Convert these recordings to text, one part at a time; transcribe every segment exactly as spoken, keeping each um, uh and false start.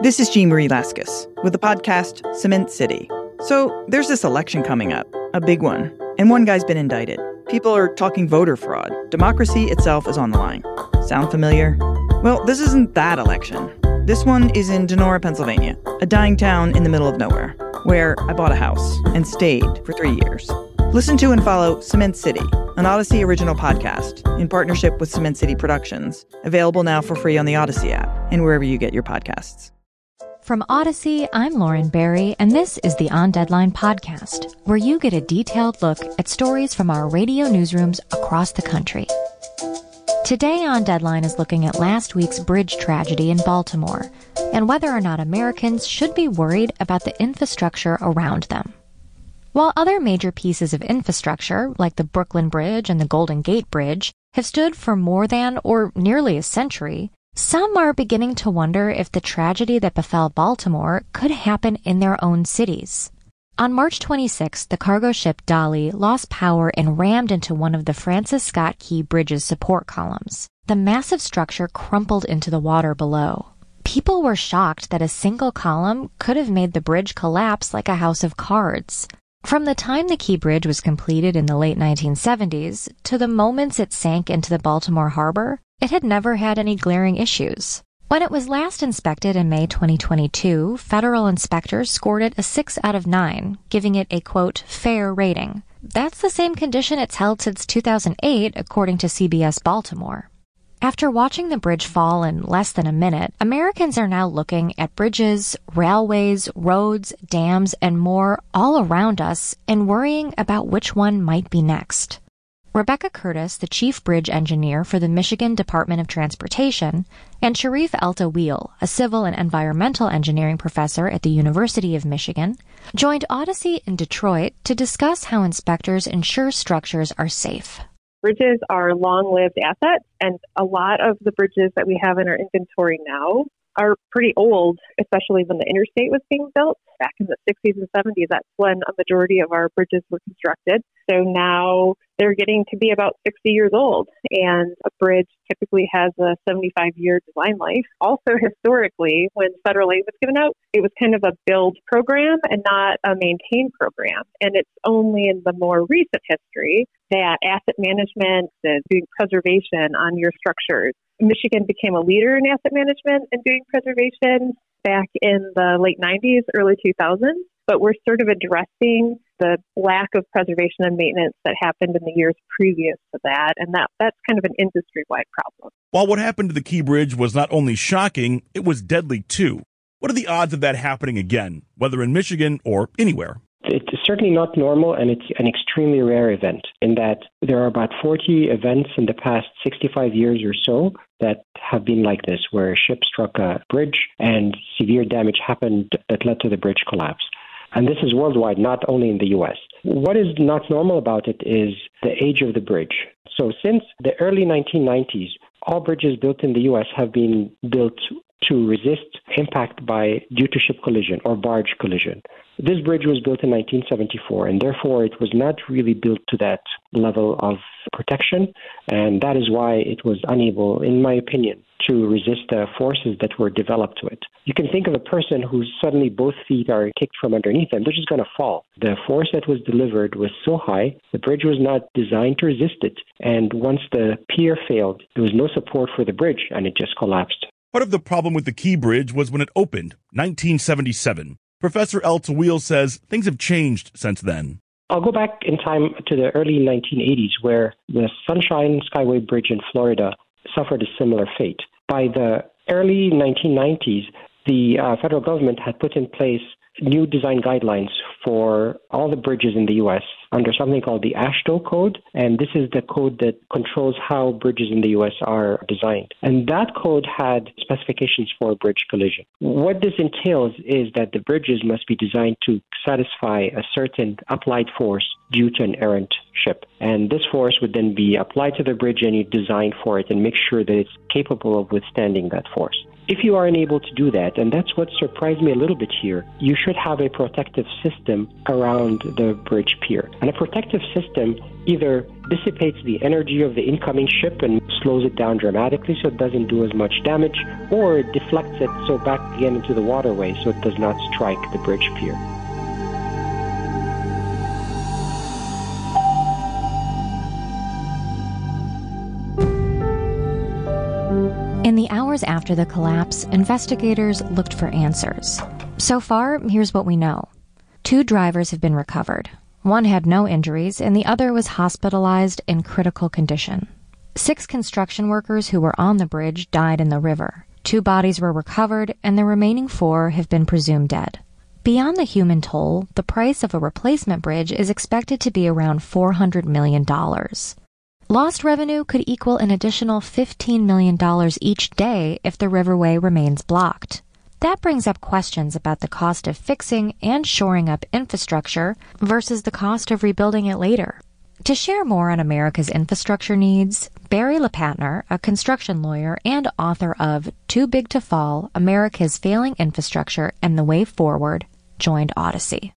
This is Jean Marie Laskus with the podcast Cement City. So there's this election coming up, a big one, and one guy's been indicted. People are talking voter fraud. Democracy itself is on the line. Sound familiar? Well, this isn't that election. This one is in Donora, Pennsylvania, a dying town in the middle of nowhere, where I bought a house and stayed for three years. Listen to and follow Cement City, an Odyssey original podcast in partnership with Cement City Productions, available now for free on the Odyssey app and wherever you get your podcasts. From Odyssey, I'm Lauren Barry, and this is the On Deadline podcast, where you get a detailed look at stories from our radio newsrooms across the country. Today On Deadline is looking at last week's bridge tragedy in Baltimore and whether or not Americans should be worried about the infrastructure around them. While other major pieces of infrastructure, like the Brooklyn Bridge and the Golden Gate Bridge, have stood for more than or nearly a century, some are beginning to wonder if the tragedy that befell Baltimore could happen in their own cities. On March twenty-sixth, the cargo ship Dolly lost power and rammed into one of the Francis Scott Key Bridge's support columns. The massive structure crumpled into the water below. People were shocked that a single column could have made the bridge collapse like a house of cards. From the time the Key Bridge was completed in the late nineteen seventies to the moments it sank into the Baltimore harbor, it had never had any glaring issues. When it was last inspected in May twenty twenty-two, federal inspectors scored it a six out of nine, giving it a, quote, fair rating. That's the same condition it's held since two thousand eight, according to C B S Baltimore. After watching the bridge fall in less than a minute, Americans are now looking at bridges, railways, roads, dams, and more all around us and worrying about which one might be next. Rebecca Curtis, the chief bridge engineer for the Michigan Department of Transportation, and Sharif El-Tawil, a civil and environmental engineering professor at the University of Michigan, joined Odyssey in Detroit to discuss how inspectors ensure structures are safe. Bridges are long-lived assets, and a lot of the bridges that we have in our inventory now are pretty old, especially when the interstate was being built. Back in the sixties and seventies, that's when a majority of our bridges were constructed. So now they're getting to be about sixty years old, and a bridge typically has a seventy-five-year design life. Also, historically, when federal aid was given out, it was kind of a build program and not a maintain program. And it's only in the more recent history that asset management and doing preservation on your structures. Michigan became a leader in asset management and doing preservation back in the late nineties, early two thousands, but we're sort of addressing the lack of preservation and maintenance that happened in the years previous to that, and that that's kind of an industry-wide problem. While what happened to the Key Bridge was not only shocking, it was deadly too. What are the odds of that happening again, whether in Michigan or anywhere? It's certainly not normal, and it's an extremely rare event in that there are about forty events in the past sixty-five years or so that have been like this, where a ship struck a bridge and severe damage happened that led to the bridge collapse. And this is worldwide, not only in the U S. What is not normal about it is the age of the bridge. So since the early nineteen nineties, all bridges built in the U S have been built to resist impact by due to ship collision or barge collision. This bridge was built in nineteen seventy-four, and therefore it was not really built to that level of protection, and that is why it was unable, in my opinion, to resist the forces that were developed to it. You can think of a person who suddenly both feet are kicked from underneath them. They're just going to fall. The force that was delivered was so high, the bridge was not designed to resist it, and once the pier failed, there was no support for the bridge, and it just collapsed. Part of the problem with the Key Bridge was when it opened, nineteen seventy-seven. Professor El-Tawil says things have changed since then. I'll go back in time to the early nineteen eighties, where the Sunshine Skyway Bridge in Florida suffered a similar fate. By the early nineteen nineties, the uh, federal government had put in place new design guidelines for all the bridges in the U S under something called the AASHTO code, and this is the code that controls how bridges in the U S are designed. And that code had specifications for bridge collision. What this entails is that the bridges must be designed to satisfy a certain applied force due to an errant ship. And this force would then be applied to the bridge, and you design for it and make sure that it's capable of withstanding that force. If you are unable to do that, and that's what surprised me a little bit here, you should have a protective system around the bridge pier. And a protective system either dissipates the energy of the incoming ship and slows it down dramatically so it doesn't do as much damage, or it deflects it so back again into the waterway so it does not strike the bridge pier. In the hours after the collapse, investigators looked for answers. So far, here's what we know. Two drivers have been recovered. One had no injuries, and the other was hospitalized in critical condition. Six construction workers who were on the bridge died in the river. Two bodies were recovered, and the remaining four have been presumed dead. Beyond the human toll, the price of a replacement bridge is expected to be around four hundred million dollars. Lost revenue could equal an additional fifteen million dollars each day if the riverway remains blocked. That brings up questions about the cost of fixing and shoring up infrastructure versus the cost of rebuilding it later. To share more on America's infrastructure needs, Barry LePatner, a construction lawyer and author of Too Big to Fall, America's Failing Infrastructure and the Way Forward, joined Odyssey.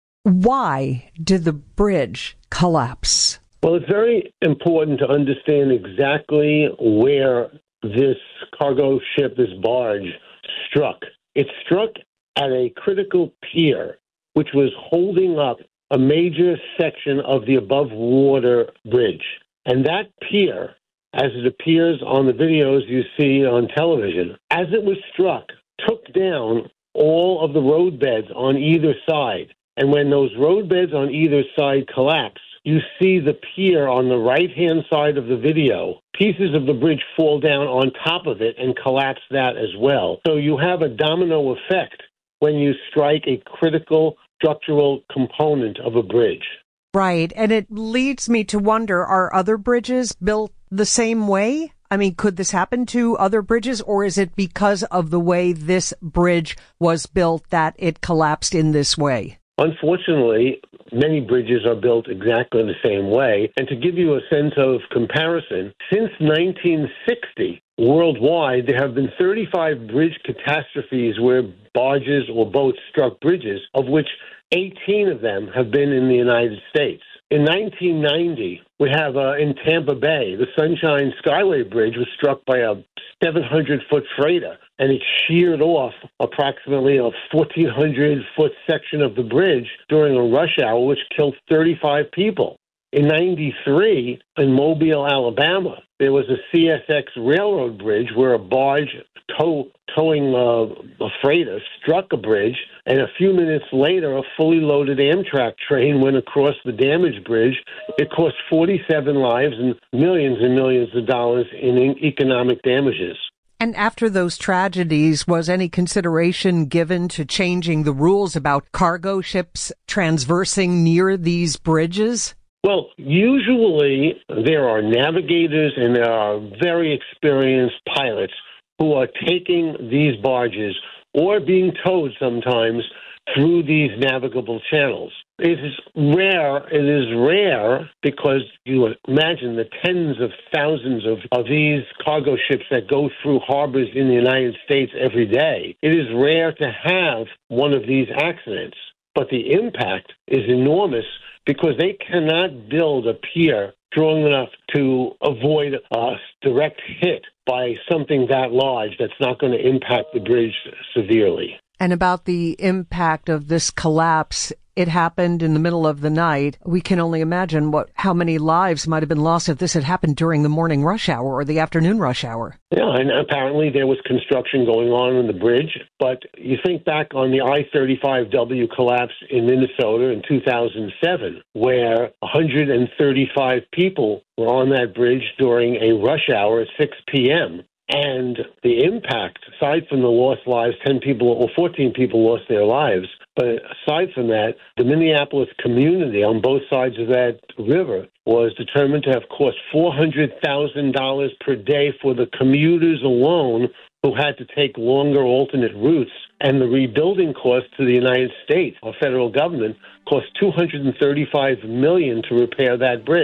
Why did the bridge collapse? Well, it's very important to understand exactly where this cargo ship, this barge, struck. It struck at a critical pier, which was holding up a major section of the above-water bridge. And that pier, as it appears on the videos you see on television, as it was struck, took down all of the roadbeds on either side. And when those roadbeds on either side collapse, you see the pier on the right-hand side of the video. Pieces of the bridge fall down on top of it and collapse that as well. So you have a domino effect when you strike a critical structural component of a bridge. Right, and it leads me to wonder, are other bridges built the same way? I mean, could this happen to other bridges, or is it because of the way this bridge was built that it collapsed in this way? Unfortunately, many bridges are built exactly the same way. And to give you a sense of comparison, since nineteen sixty, worldwide, there have been thirty-five bridge catastrophes where barges or boats struck bridges, of which eighteen of them have been in the United States. In nineteen ninety, we have uh, in Tampa Bay, the Sunshine Skyway Bridge was struck by a seven hundred foot freighter, and it sheared off approximately a fourteen hundred foot section of the bridge during a rush hour, which killed thirty-five people. In ninety-three, in Mobile, Alabama, there was a C S X railroad bridge where a barge tow, towing uh, a freighter struck a bridge, and a few minutes later, a fully loaded Amtrak train went across the damaged bridge. It cost forty-seven lives and millions and millions of dollars in economic damages. And after those tragedies, was any consideration given to changing the rules about cargo ships transversing near these bridges? Well, usually there are navigators and there are very experienced pilots who are taking these barges or being towed sometimes through these navigable channels. It is rare. It is rare because you imagine the tens of thousands of, of these cargo ships that go through harbors in the United States every day. It is rare to have one of these accidents, but the impact is enormous because they cannot build a pier strong enough to avoid a direct hit by something that large that's not going to impact the bridge severely. And about the impact of this collapse, it happened in the middle of the night. We can only imagine what how many lives might have been lost if this had happened during the morning rush hour or the afternoon rush hour. Yeah, and apparently there was construction going on on the bridge. But you think back on the I thirty-five W collapse in Minnesota in two thousand seven, where one hundred thirty-five people were on that bridge during a rush hour at six p.m., and the impact, aside from the lost lives, ten people or fourteen people lost their lives. But aside from that, the Minneapolis community on both sides of that river was determined to have cost four hundred thousand dollars per day for the commuters alone who had to take longer alternate routes. And the rebuilding cost to the United States, our federal government, cost two hundred thirty-five million dollars to repair that bridge.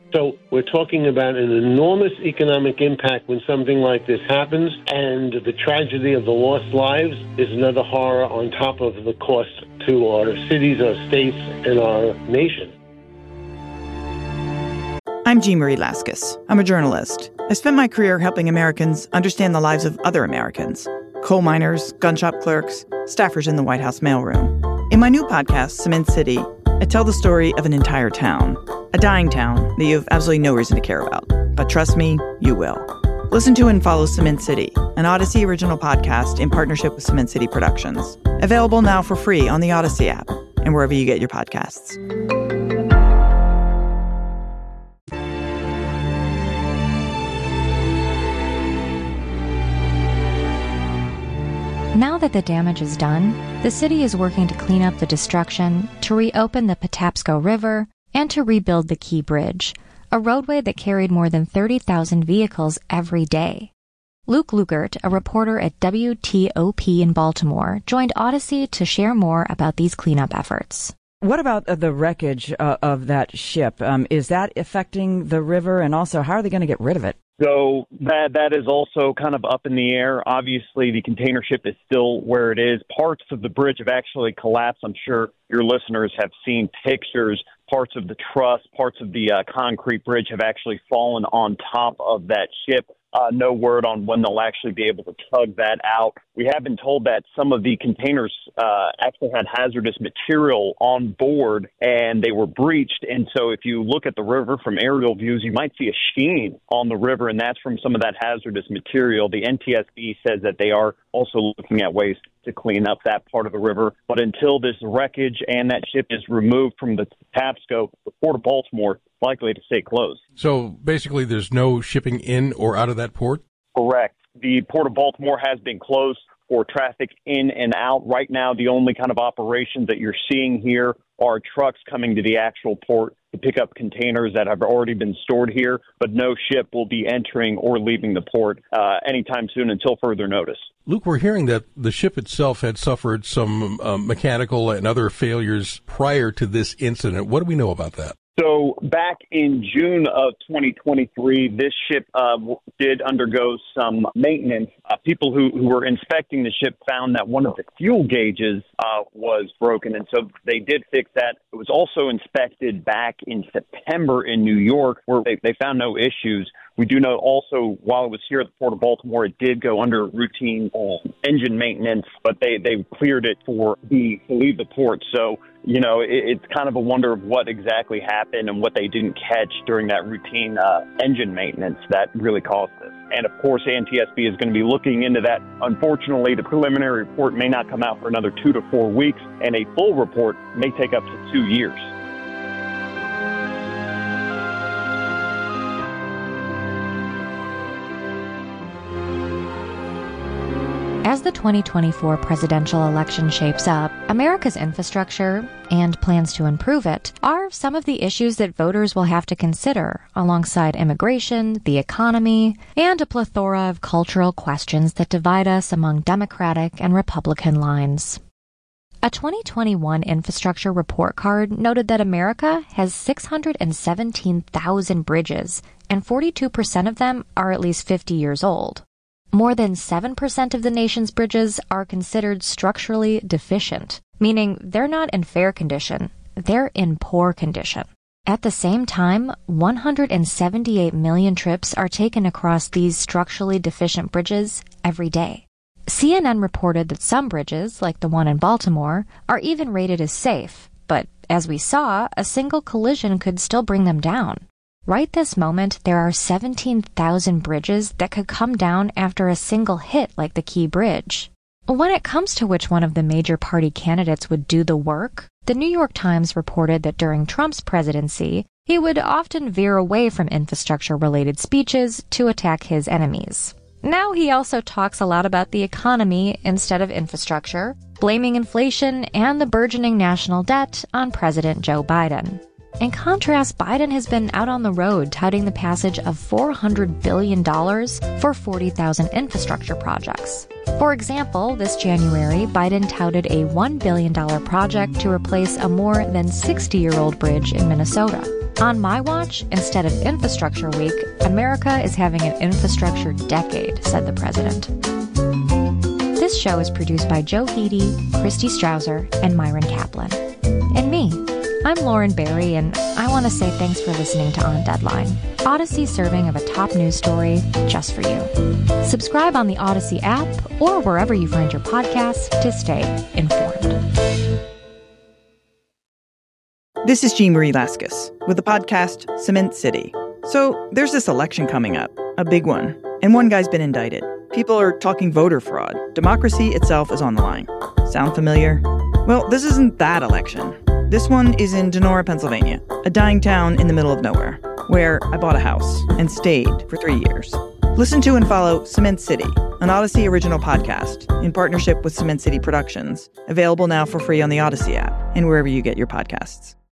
So we're talking about an enormous economic impact when something like this happens, and the tragedy of the lost lives is another horror on top of the cost to our cities, our states, and our nation. I'm Jean Marie Laskus. I'm a journalist. I spent my career helping Americans understand the lives of other Americans. Coal miners, gun shop clerks, staffers in the White House mailroom. In my new podcast, Cement City, I tell the story of an entire town. A dying town that you have absolutely no reason to care about. But trust me, you will. Listen to and follow Cement City, an Odyssey original podcast in partnership with Cement City Productions. Available now for free on the Odyssey app and wherever you get your podcasts. Now that the damage is done, the city is working to clean up the destruction, to reopen the Patapsco River, and to rebuild the Key Bridge, a roadway that carried more than thirty thousand vehicles every day. Luke Lukert, a reporter at W T O P in Baltimore, joined Odyssey to share more about these cleanup efforts. What about uh, the wreckage uh, of that ship? Um, is that affecting the river? And also, how are they going to get rid of it? So that that is also kind of up in the air. Obviously, the container ship is still where it is. Parts of the bridge have actually collapsed. I'm sure your listeners have seen pictures. Parts of the truss, parts of the uh, concrete bridge have actually fallen on top of that ship. Uh, no word on when they'll actually be able to tug that out. We have been told that some of the containers uh, actually had hazardous material on board and they were breached. And so if you look at the river from aerial views, you might see a sheen on the river, and that's from some of that hazardous material. The N T S B says that they are also looking at ways to clean up that part of the river. But until this wreckage and that ship is removed from the Patapsco, the Port of Baltimore is likely to stay closed. So basically there's no shipping in or out of that port? Correct. The Port of Baltimore has been closed for traffic in and out. Right now, the only kind of operations that you're seeing here are trucks coming to the actual port to pick up containers that have already been stored here, but no ship will be entering or leaving the port uh, anytime soon until further notice. Luke, we're hearing that the ship itself had suffered some uh, mechanical and other failures prior to this incident. What do we know about that? So back in June of twenty twenty-three, this ship uh, did undergo some maintenance. Uh, people who, who were inspecting the ship found that one of the fuel gauges uh, was broken, and so they did fix that. It was also inspected back in September in New York, where they, they found no issues. We do know also, while it was here at the Port of Baltimore, it did go under routine uh, engine maintenance, but they, they cleared it for the to leave the port. So, you know, it, it's kind of a wonder of what exactly happened and what they didn't catch during that routine uh, engine maintenance that really caused this. And, of course, N T S B is going to be looking into that. Unfortunately, the preliminary report may not come out for another two to four weeks, and a full report may take up to two years. As the twenty twenty-four presidential election shapes up, America's infrastructure and plans to improve it are some of the issues that voters will have to consider, alongside immigration, the economy, and a plethora of cultural questions that divide us among Democratic and Republican lines. A twenty twenty-one infrastructure report card noted that America has six hundred seventeen thousand bridges, and forty-two percent of them are at least fifty years old. More than seven percent of the nation's bridges are considered structurally deficient, meaning they're not in fair condition, they're in poor condition. At the same time, one hundred seventy-eight million trips are taken across these structurally deficient bridges every day. C N N reported that some bridges, like the one in Baltimore, are even rated as safe, but as we saw, a single collision could still bring them down. Right this moment, there are seventeen thousand bridges that could come down after a single hit like the Key Bridge. When it comes to which one of the major party candidates would do the work, the New York Times reported that during Trump's presidency, he would often veer away from infrastructure-related speeches to attack his enemies. Now he also talks a lot about the economy instead of infrastructure, blaming inflation and the burgeoning national debt on President Joe Biden. In contrast, Biden has been out on the road touting the passage of four hundred billion dollars for forty thousand infrastructure projects. For example, this January, Biden touted a one billion dollars project to replace a more than sixty-year-old bridge in Minnesota. On my watch, instead of Infrastructure Week, America is having an infrastructure decade, said the president. This show is produced by Joe Heedy, Christy Strausser, and Myron Kaplan. And me. I'm Lauren Barry, and I want to say thanks for listening to On Deadline, Odyssey serving of a top news story just for you. Subscribe on the Odyssey app or wherever you find your podcasts to stay informed. This is Jean Marie Laskus with the podcast Cement City. So there's this election coming up, a big one, and one guy's been indicted. People are talking voter fraud. Democracy itself is on the line. Sound familiar? Well, this isn't that election. This one is in Donora, Pennsylvania, a dying town in the middle of nowhere, where I bought a house and stayed for three years. Listen to and follow Cement City, an Odyssey original podcast in partnership with Cement City Productions, available now for free on the Odyssey app and wherever you get your podcasts.